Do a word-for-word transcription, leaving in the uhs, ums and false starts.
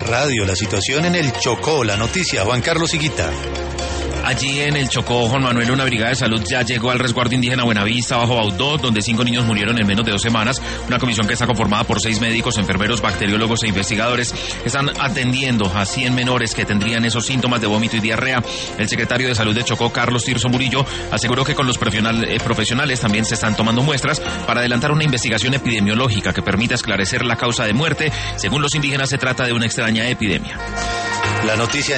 Radio, la situación en el Chocó, la noticia, Juan Carlos Higuita. Allí en el Chocó, Juan Manuel, una brigada de salud ya llegó al resguardo indígena Buenavista, bajo Baudó, donde cinco niños murieron en menos de dos semanas. Una comisión que está conformada por seis médicos, enfermeros, bacteriólogos e investigadores están atendiendo a cien menores que tendrían esos síntomas de vómito y diarrea. El secretario de Salud de Chocó, Carlos Tirso Murillo, aseguró que con los profesionales también se están tomando muestras para adelantar una investigación epidemiológica que permita esclarecer la causa de muerte. Según los indígenas, se trata de una extraña epidemia. La noticia